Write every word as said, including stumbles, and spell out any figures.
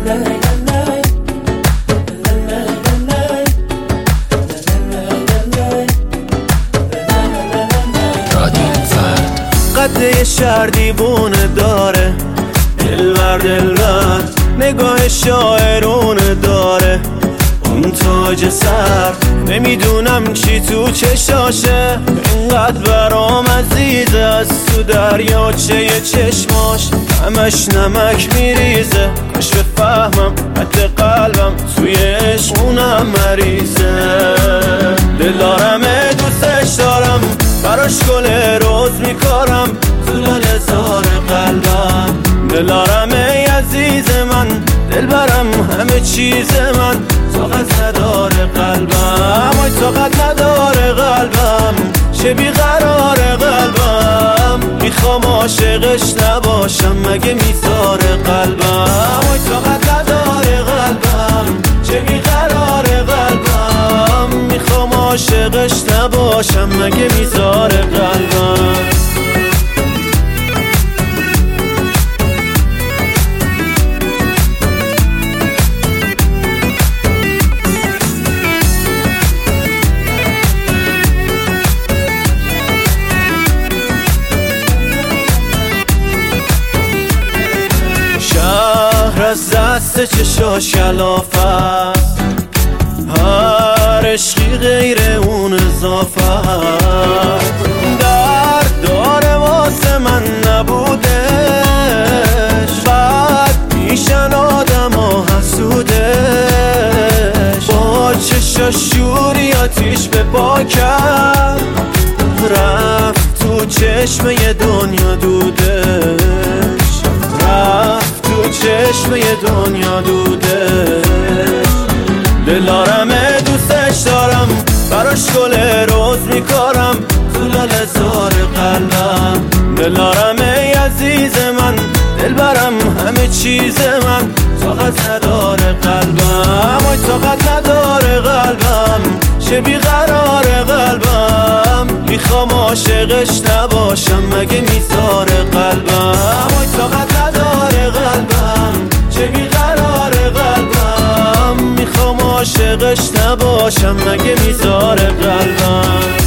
قد شهر دیوونه داره، دلبر دلبر نگاه شاعرونه داره. اون تاج سر نمیدونم چی تو چشاشه، اینقدر برام عزیزه. از تو دریاچه ی چشماش همش نمک میریزه. کاش بفهمم حد قلبم توی عشق اونم مریضه. دلارمه دوستش دارم، براش گل روز میکارم تو لاله زار قلبم. دلارمه عزیز من، دلبرم همه چیز من. طاقت نداره قلبم، وای طاقت نداره قلبم. چه بیقرار قلبم، میخوام عاشقش نباشم مگه میذاره قلبم. وای طاقت نداره قلبم، چه بیقرار قلبم. میخوام عاشقش نباشم مگه میذاره قلبم. شهر از دست چشاش کلافه است، هر عشقی غیر اون اضافه است. درد داره واسه من نبودش، بعد میشن آدم ها حسودش. با چشاش شوری آتیش به پا کرد، رفت تو چشمه دنیا دودش. رفت تو چشمه دنیا دودش. دلارمه دوستش دارم، براش گل روز میکارم تو لاله زار قلبم. دلارمه عزیز من، دلبرم همه چیز من. طاقت نداره قلبم، وای طاقت نداره قلبم. چه بیقرار قلبم، میخوام عاشقش نباشم مگه میذاره قلبم. وای طاقت نداره قلبم، چه بیقرار قلبم. میخوام عاشقش نباشم مگه میذاره قلبم.